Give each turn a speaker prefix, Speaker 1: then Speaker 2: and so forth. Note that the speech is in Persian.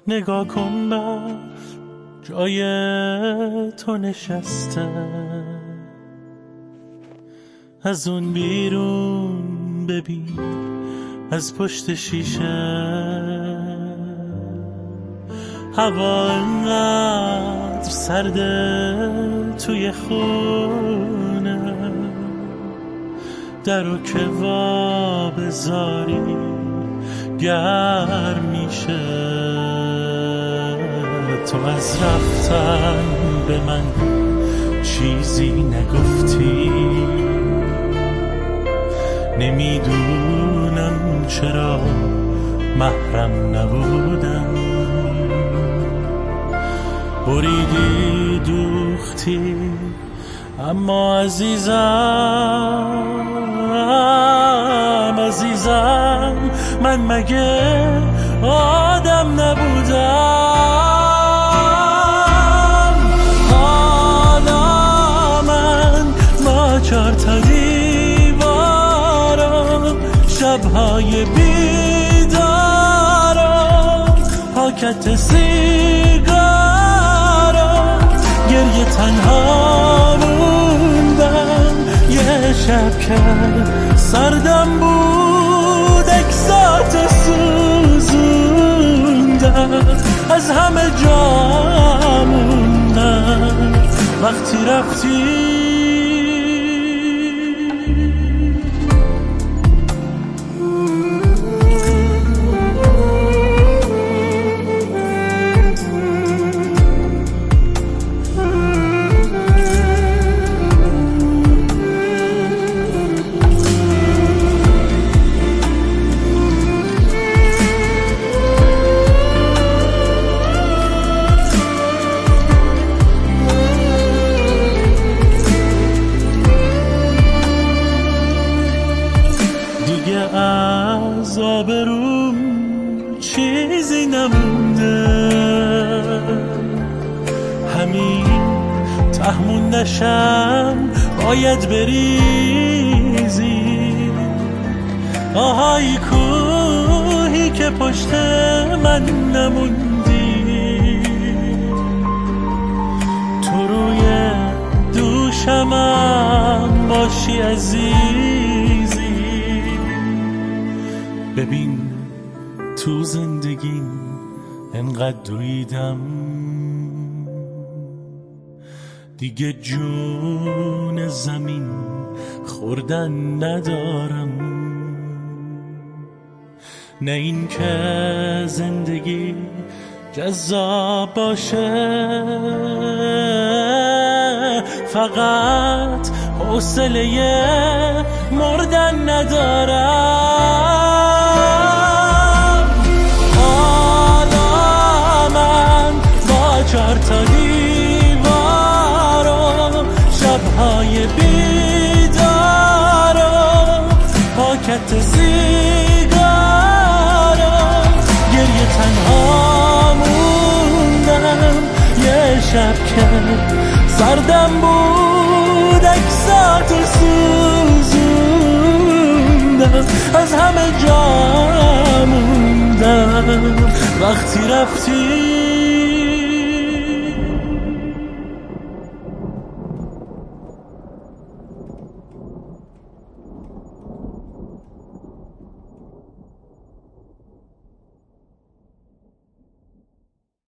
Speaker 1: نگاه کن من جای تو نشستم، از اون بیرون ببین از پشت شیشه هوا انقدر سرده توی خونه، درو که وا بذاری گرم میشه. تو از رفتن به من چیزی نگفتی، نمیدونم چرا محرم نبودم. بریدی دوختی اما عزیزم من مگه آدم نبودم؟ حالا من با 4 تا دیوارم، شبهای بیدارم، پاکت سیگارم، گریه تنها موندم. یه شب که سردم بود اکساتو سوزوندم، از همه جا موندم وقتی رفتی. از آبروم چیزی نمونده، همین تهموندشم باید بریزی. آهای کوهی که پشت من نموندی، تو روی دوشمم باشی عزیزی. ببین تو زندگیم انقدر دویدم، دیگه جون زمین خوردن ندارم. نه این که زندگی جذاب باشه، فقط حوصله مردن ندارم. حالا من با 4 تا دیوارم، شبهای بیدارم، پاکت سیگارم، گریه تنها موندم. یه شب که سردم بود اکساتو سوزوندم، از همه جا موندم وقتی رفتی.